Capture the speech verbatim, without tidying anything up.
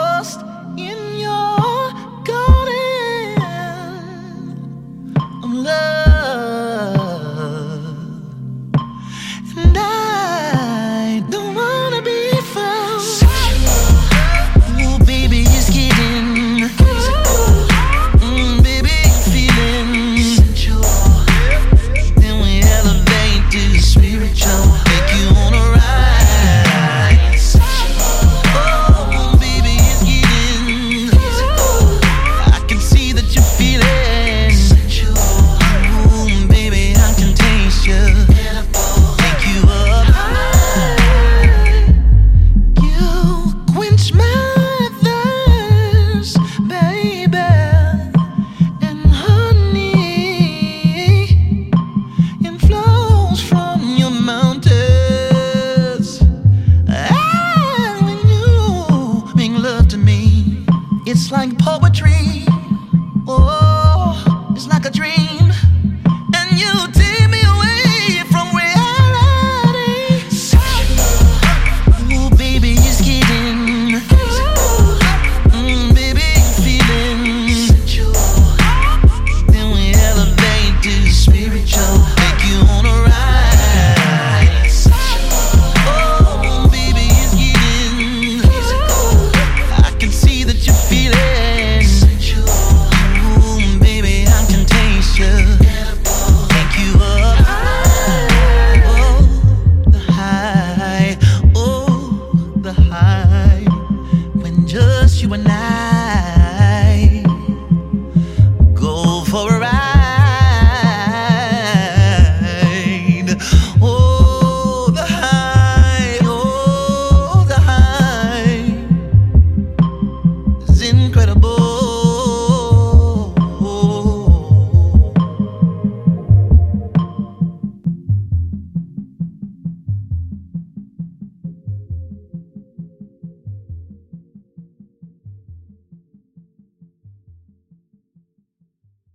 lost in your garden of love, and I don't wanna be found. Oh, baby, it's getting mm, baby, feeling sensual. Then we elevate to spiritual, take you on a ride. It's like poetry, oh, it's like a dream.